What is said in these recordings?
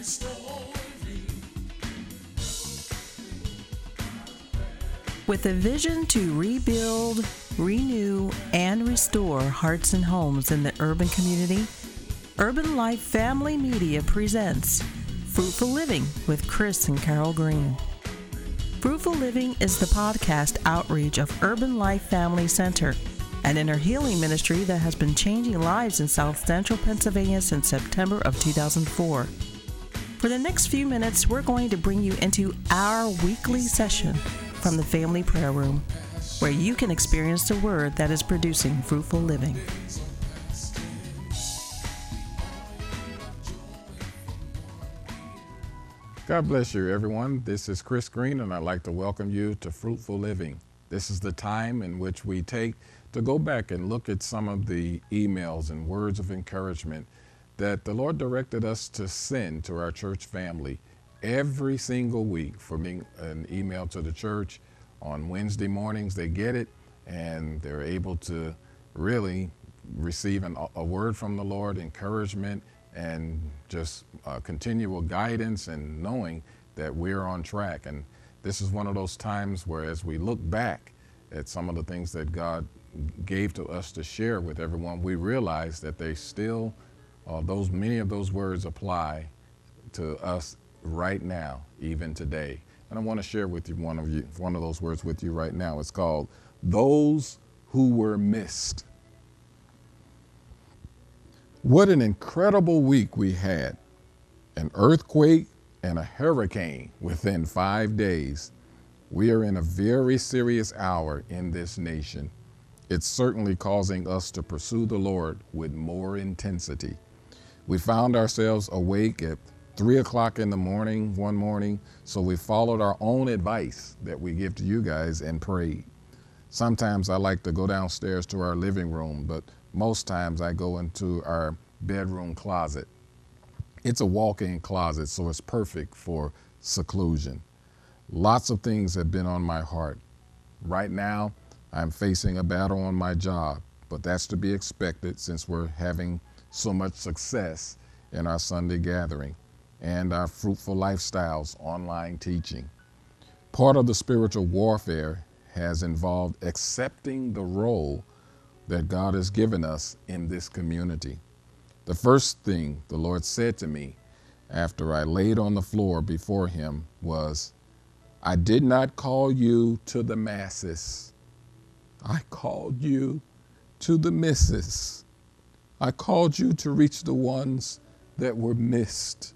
With a vision to rebuild, renew, and restore hearts and homes in the urban community, Urban Life Family Media presents Fruitful Living with Chris and Carol Green. Fruitful Living is the podcast outreach of Urban Life Family Center, an inner healing ministry that has been changing lives in South Central Pennsylvania since September of 2004. For the next few minutes, we're going to bring you into our weekly session from the Family Prayer Room, where you can experience the Word that is producing fruitful living. God bless you, everyone. This is Chris Green, and I'd like to welcome you to Fruitful Living. This is the time in which we take to go back and look at some of the emails and words of encouragement that the Lord directed us to send to our church family every single week. For me, an email to the church on Wednesday mornings, they get it, and they're able to really receive a word from the Lord, encouragement, and just continual guidance and knowing that we're on track. And this is one of those times where, as we look back at some of the things that God gave to us to share with everyone, we realize that they still, many of those words apply to us right now, even today. And I want to share with you one of those words with you right now. It's called those who were missed. What an incredible week we had. An earthquake and a hurricane within 5 days. We are in a very serious hour in this nation. It's certainly causing us to pursue the Lord with more intensity. We found ourselves awake at 3 o'clock in the morning one morning, so we followed our own advice that we give to you guys and prayed. Sometimes I like to go downstairs to our living room, but most times I go into our bedroom closet. It's a walk-in closet, so it's perfect for seclusion. Lots of things have been on my heart. Right now, I'm facing a battle on my job, but that's to be expected since we're having so much success in our Sunday gathering and our Fruitful Lifestyles online teaching. Part of the spiritual warfare has involved accepting the role that God has given us in this community. The first thing the Lord said to me after I laid on the floor before him was, I did not call you to the masses. I called you to the misses. I called you to reach the ones that were missed.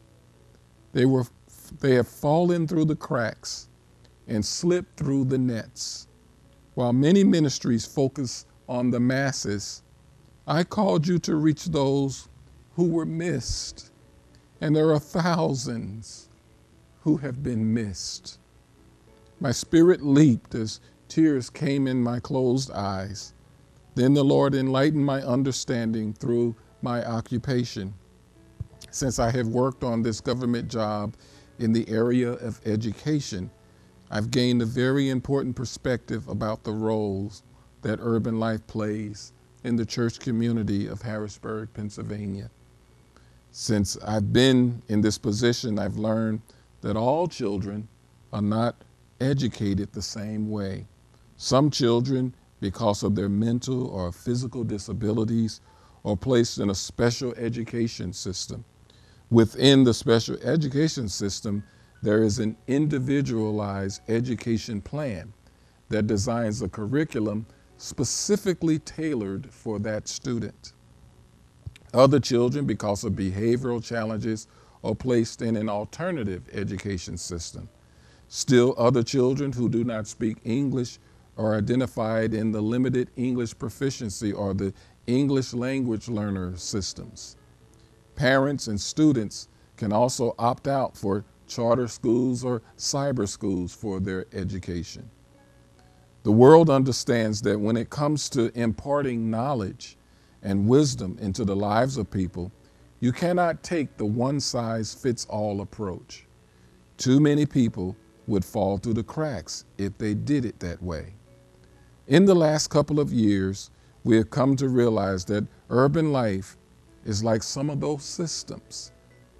They have fallen through the cracks and slipped through the nets. While many ministries focus on the masses, I called you to reach those who were missed. And there are thousands who have been missed. My spirit leaped as tears came in my closed eyes. Then the Lord enlightened my understanding through my occupation. Since I have worked on this government job in the area of education, I've gained a very important perspective about the roles that Urban Life plays in the church community of Harrisburg, Pennsylvania. Since I've been in this position, I've learned that all children are not educated the same way. Some children, because of their mental or physical disabilities, are placed in a special education system. Within the special education system, there is an individualized education plan that designs a curriculum specifically tailored for that student. Other children, because of behavioral challenges, are placed in an alternative education system. Still, other children who do not speak English are identified in the limited English proficiency or the English language learner systems. Parents and students can also opt out for charter schools or cyber schools for their education. The world understands that when it comes to imparting knowledge and wisdom into the lives of people, you cannot take the one-size-fits-all approach. Too many people would fall through the cracks if they did it that way. In the last couple of years, we have come to realize that urban life is like some of those systems.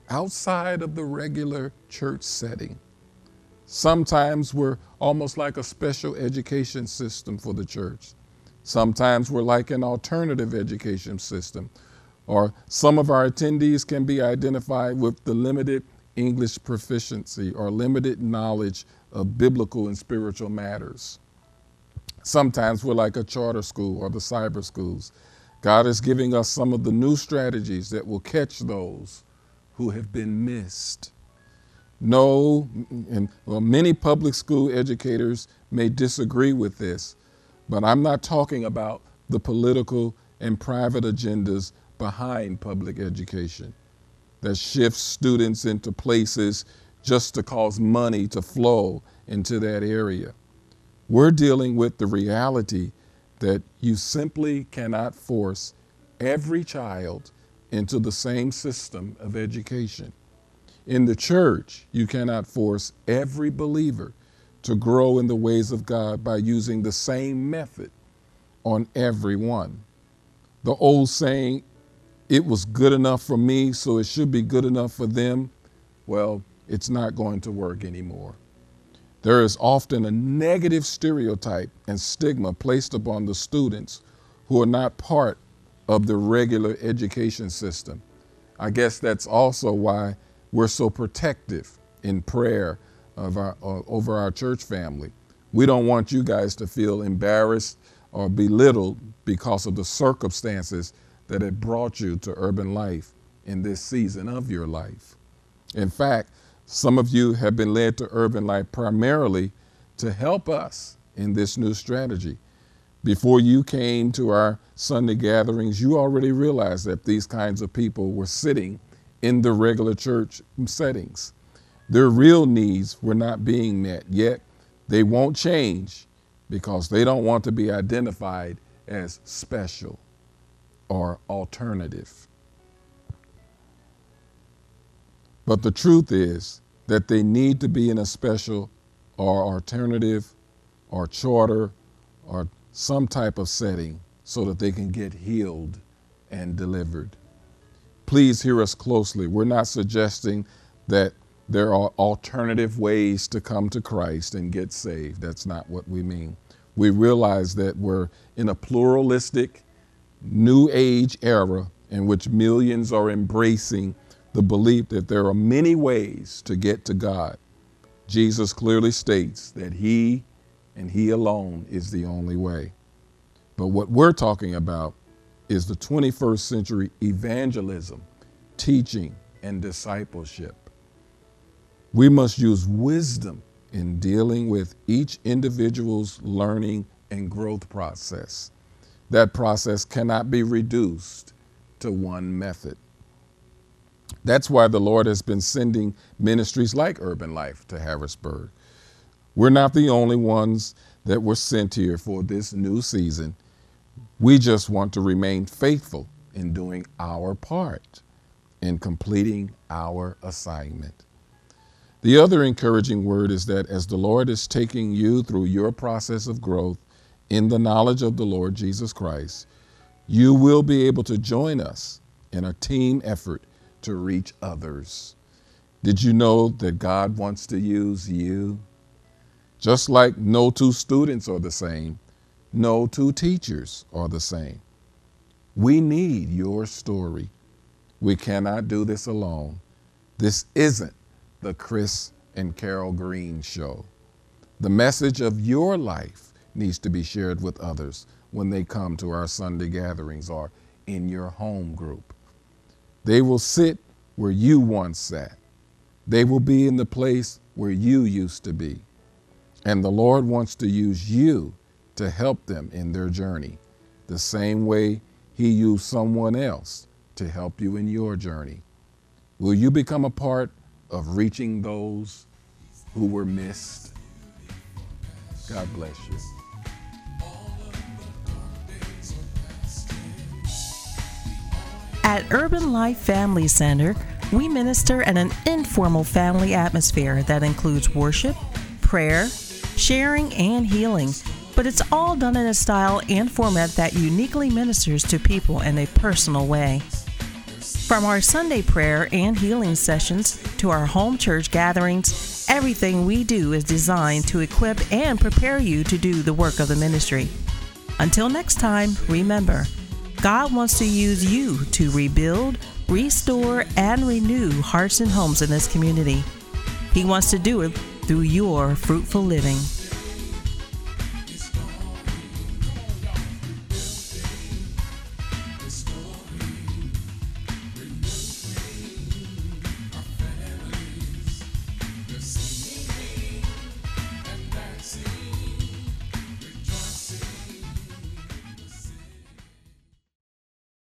outside of the regular church setting. Sometimes we're almost like a special education system for the church. Sometimes we're like an alternative education system, or some of our attendees can be identified with the limited English proficiency or limited knowledge of biblical and spiritual matters. Sometimes we're like a charter school or the cyber schools. God is giving us some of the new strategies that will catch those who have been missed. Many public school educators may disagree with this, but I'm not talking about the political and private agendas behind public education that shifts students into places just to cause money to flow into that area. We're dealing with the reality that you simply cannot force every child into the same system of education. In the church, you cannot force every believer to grow in the ways of God by using the same method on everyone. The old saying, "It was good enough for me, so it should be good enough for them," well, it's not going to work anymore. There is often a negative stereotype and stigma placed upon the students who are not part of the regular education system. I guess that's also why we're so protective in prayer over our church family. We don't want you guys to feel embarrassed or belittled because of the circumstances that have brought you to Urban Life in this season of your life. In fact, some of you have been led to Urban Life primarily to help us in this new strategy. Before you came to our Sunday gatherings, you already realized that these kinds of people were sitting in the regular church settings. Their real needs were not being met, yet they won't change because they don't want to be identified as special or alternative. But the truth is that they need to be in a special or alternative or charter or some type of setting so that they can get healed and delivered. Please hear us closely. We're not suggesting that there are alternative ways to come to Christ and get saved. That's not what we mean. We realize that we're in a pluralistic, new age era in which millions are embracing the belief that there are many ways to get to God. Jesus clearly states that He and He alone is the only way. But what we're talking about is the 21st century evangelism, teaching, and discipleship. We must use wisdom in dealing with each individual's learning and growth process. That process cannot be reduced to one method. That's why the Lord has been sending ministries like Urban Life to Harrisburg. We're not the only ones that were sent here for this new season. We just want to remain faithful in doing our part, in completing our assignment. The other encouraging word is that as the Lord is taking you through your process of growth in the knowledge of the Lord Jesus Christ, you will be able to join us in a team effort to reach others. Did you know that God wants to use you? Just like no two students are the same, no two teachers are the same. We need your story. We cannot do this alone. This isn't the Chris and Carol Green show. The message of your life needs to be shared with others when they come to our Sunday gatherings or in your home group. They will sit where you once sat. They will be in the place where you used to be. And the Lord wants to use you to help them in their journey, the same way He used someone else to help you in your journey. Will you become a part of reaching those who were missed? God bless you. At Urban Life Family Center, we minister in an informal family atmosphere that includes worship, prayer, sharing, and healing. But it's all done in a style and format that uniquely ministers to people in a personal way. From our Sunday prayer and healing sessions to our home church gatherings, everything we do is designed to equip and prepare you to do the work of the ministry. Until next time, remember, God wants to use you to rebuild, restore, and renew hearts and homes in this community. He wants to do it through your fruitful living.